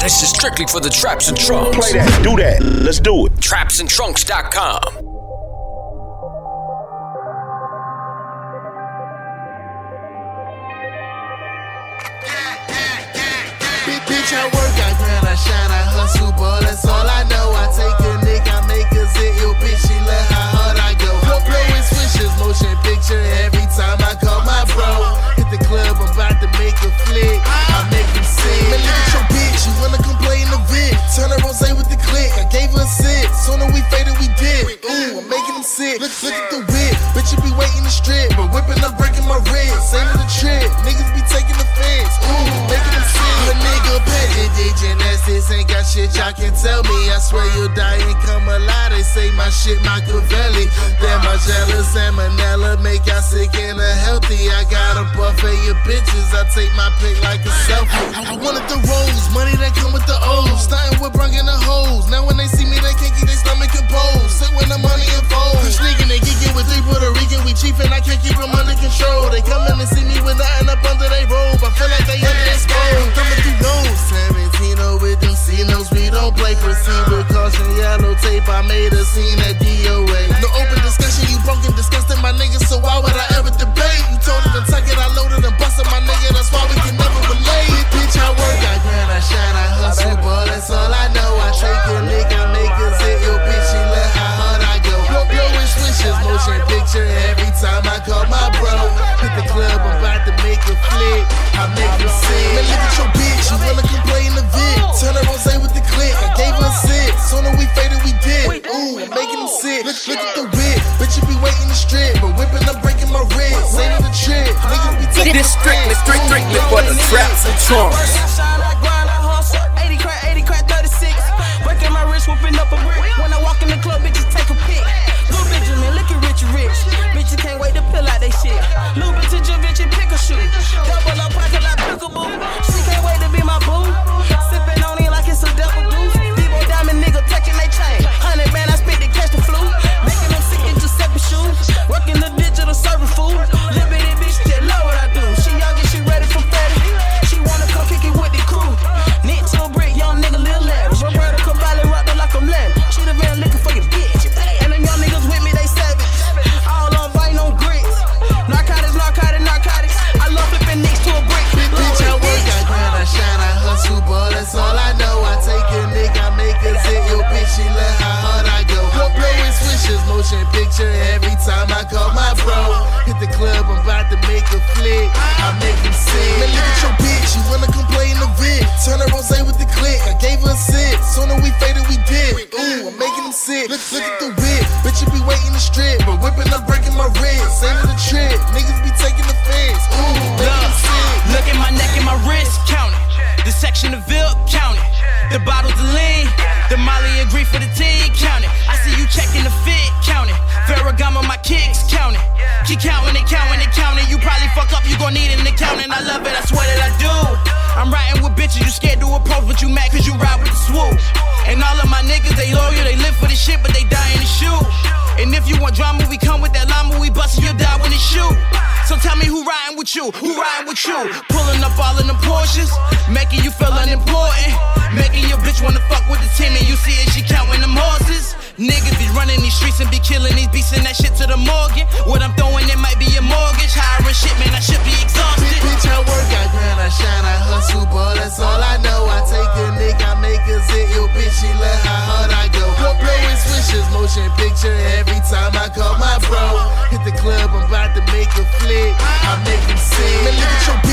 This is strictly for the Traps and Trunks. Play that, do that, let's do it. TrapsandTrunks.com. Bitch, I work, I grind, I shine, I hustle, but that's all I know. I take a nigga, I make a zit, yo bitch, she love how hard I go. Blowing switches, motion picture, every time I call my bro. Hit the club, I'm about to make a flick, I make him sick. Man, look at your bitch, you wanna come play in the vid. Turn her rose with the click, I gave her a sip. Sooner we faded, we did. Ooh, I'm making him sick. Look at the whip, bitch, you be waiting to strip. But whipping, I'm breaking my ribs. Ain't it a trip, niggas be taking offense. Ooh, making him sick. A nigga petty, gymnastics ain't got shit y'all can tell me. I swear you'll die and come alive. They say my shit Machiavelli. Damn, my jealous salmonella make y'all sick and unhealthy. I got a buffet of bitches. I take my pick like a selfie. I wanted the rolls, money that come with the O's. Starting with bringing the hoes. Now when they see me, they can't keep their stomach composed. Sit when the money involved. We sneaking, they geeking with 3 Puerto Rican. We chiefin', I can't keep them under control. They coming to see me with nothing up under they robe. I feel like they under their skull. Coming through lows, 17 with them C-notes. We don't play, proceed with caution. Yellow tape, I made a scene at DOA. No open discussion, you broken, disgusting my niggas. So why would I ever debate? You told it to tuck it, I loaded and busted my nigga. That's why we can never relate. Bitch, I work, I grind, I shine, I hustle, but that's all I know. I take a nigga, I make a zit, yo bitch, she love how hard I go. Blowing switches, motion picture, every time I call my bro. Hit the club, I'm about to make a flick, I make him sick. Man, look at your bitch, you wanna come play in the vid. Turn her rose with the click, I gave her a sip. Sooner we faded, we did. Ooh, I'm making him sick. Look at the whip, bitch, you be waiting to strip. But whipping, I'm breaking my ribs. Ain't it a trip, niggas be taking This strictly for the Traps and Trunks. I shine, I grind, I hustle. 80 crack, 36. Breaking my wrist, whooping up a brick. When I walk in the club, bitches take a pic. Little Benjamin, look at Richie Rich. Bitches can't wait to pill out they shit. Little bitch, Da Vinci, pick a shoe. Double up, pocket like pickaboo. She can't wait to be my boo. Sipping on it like it's a double deuce. Debo Diamond nigga touching they chain. 100 man, I spit to catch the flu. Making them sick in Giuseppe shoes. Working the digital serving food. Little bitty bitch, just love what I do. She young and she ready for fatty. She wanna come kick it with the crew. Knit to a brick, young nigga, Lil Larry. Roberto Cavalli rocked her like I'm Lamb. She the van looking for your bitch. And them young niggas with me, they savage. All on biting on grits. Narcotics. I love flipping nicks to a brick. Bitch, I work, I grind, I shine, I hustle, but that's all I know. I take a nigga, I make a zit, yo bitch, she love how hard I go. Blowing switches, motion picture, every time I call my bro. Hit the club, I'm about to make a flick, I make him sick. Man, look at your bitch, you wanna come play in the vid. Turn her rose with the click, I gave her a sip. Sooner we faded, we did. Ooh, I'm making him sick. Look at the whip, bitch, you be waiting to strip. But whipping, I'm breaking my ribs. Ain't it a trip, niggas be taking offense. Ooh, making him sick. Look at my neck and my wrist, count it. The section of Ville, count it. The bottles of lean, the Molly agree for the tea, count it. I see you checking the fit, count it. Ferragamo, my kicks, count it. Keep counting and counting and counting. You probably fuck up, you gon' need an accountant. I love it, I swear that I do. I'm riding with bitches, you scared to approach, but you mad cause you ride with the swoop. And all of my niggas, they loyal, they live for the shit, but they dying to shoot. And if you want drama, we come with that llama, we bustin' your die when it shoot. So tell me who riding with you, who riding with you? Pulling up all in them Porsches, making you feel unimportant. Making your bitch wanna fuck with the team and you see it, she counting them horses. Niggas be running these streets and be killing these beasts and that shit to the morgan. What I'm throwing, it might be a mortgage. Hiring shit, man, I should be exhausted. Bitch, I work, I grind, I shine, I hustle, but that's all I know. I take a nigga, I make a zit, yo bitch, she love how hard I go. Blowing switches, motion picture, every time I call my bro. Hit the club, I'm about to make a flick, I make him sick. Man, look at your bitch.